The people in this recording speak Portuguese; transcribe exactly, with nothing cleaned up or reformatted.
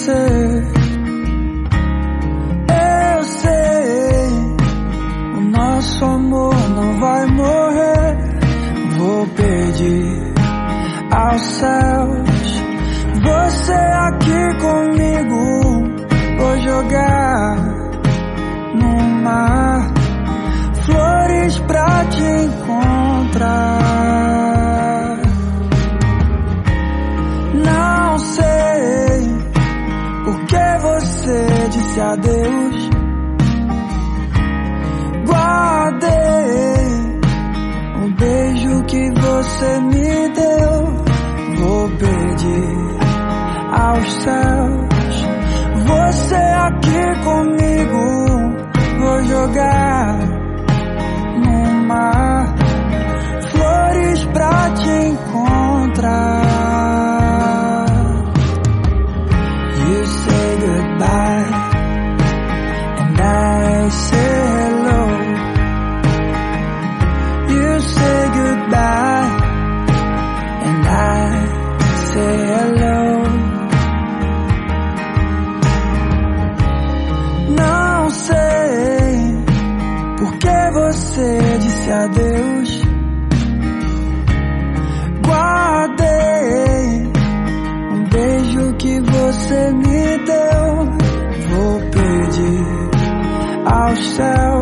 você. Eu sei, o nosso amor não vai morrer. Vou pedir aos céus, você aqui comigo. Vou jogar no mar flores pra te encontrar. Não sei por que você disse adeus. Guardei o beijo que você me deu. Vou pedir aos céus, você aqui comigo. Vou jogar no mar flores pra te encontrar. You say goodbye and I say hello. You say goodbye and I say hello. Não sei por que você disse adeus. Guardei um beijo que você me deu. Vou pedir aos céus,